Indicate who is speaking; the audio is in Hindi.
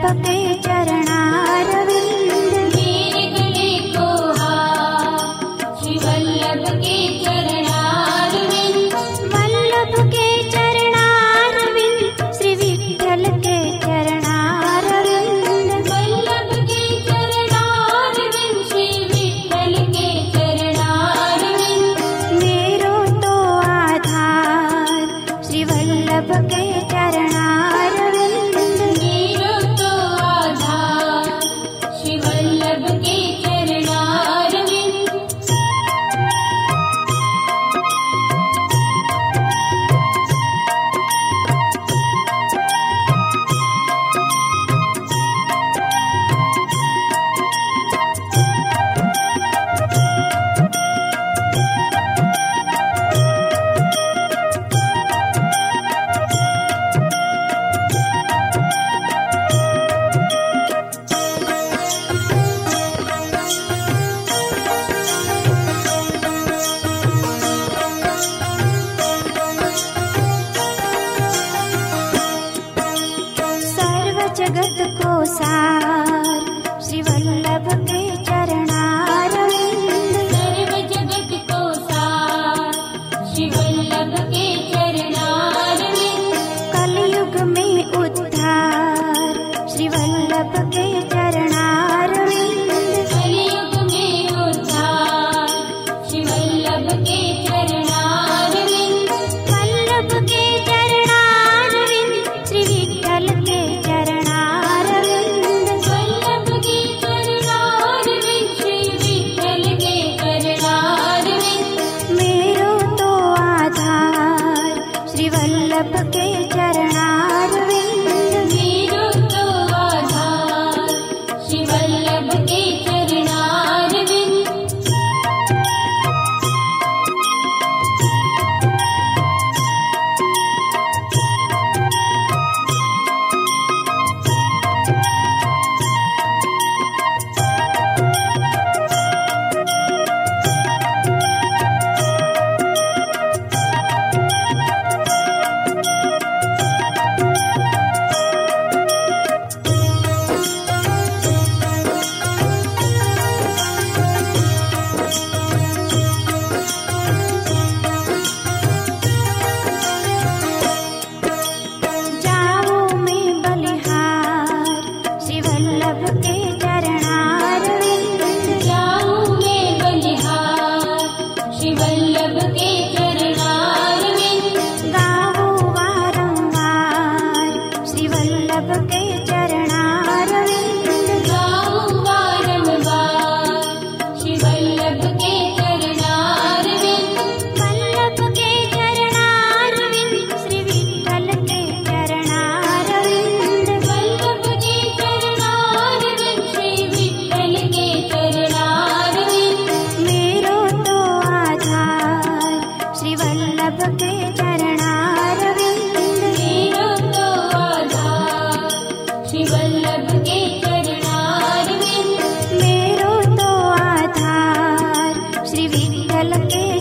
Speaker 1: वल्लभ के चरणारविंद।
Speaker 2: मेरे गले को हार श्री वल्लभ के चरणारविंद।
Speaker 1: वल्लभ के चरणारविंद श्री विठ्ठल के चरणारविंद।
Speaker 2: वल्लभ के चरणारविंद श्री विठ्ठल के चरणारविंद।
Speaker 1: मेरो तो आधार श्री वल्लभ के चरणारविंद।
Speaker 2: मेरो तो आधार श्री वल्लभ के चरणारविंद।
Speaker 1: सर्व जगत को सार श्री वल्लभ के चरणारविंद।
Speaker 2: सर्व जगत को सार श्री वल्लभ के चरणारविंद।
Speaker 1: कलयुग में उद्धार श्री वल्लभ के चरणारविंद।
Speaker 2: कलयुग में उद्धार श्री वल्लभ के चरणारविंद।
Speaker 1: वल्लभ के चरणारविंद श्री विठ्ठल के चरणारविंद।
Speaker 2: वल्लभ के चरणारविंद श्री विठ्ठल के चरणारविंद।
Speaker 1: मेरो तो आधार श्री वल्लभ के चरणारविंद।
Speaker 2: मेरो तो आधार श्री वल्लभ के चरणारविंद।
Speaker 1: जाओ मैं बलिहार श्री वल्लभ के चरणारविंद।
Speaker 2: जाऊं मैं बलिहार श्री वल्लभ के चरणारविंद।
Speaker 1: गाओ वारंवार श्री वल्लभ के चरणारविंद।
Speaker 2: गाऊं बारंबार श्री वल्लभ के चरणारविंद।
Speaker 1: वल्लभ के चरणारविंद श्री विठ्ठल के चरणारविंद।
Speaker 2: वल्लभ के चरणारविंद श्री विठ्ठल के चरणारविंद।
Speaker 1: मेरो तो आधार श्री वल्लभ के चरणारविंद।
Speaker 2: मेरो तो आधार श्री वल्लभ के चरणारविंद।
Speaker 1: मेरो तो आधार श्री विठ्ठल के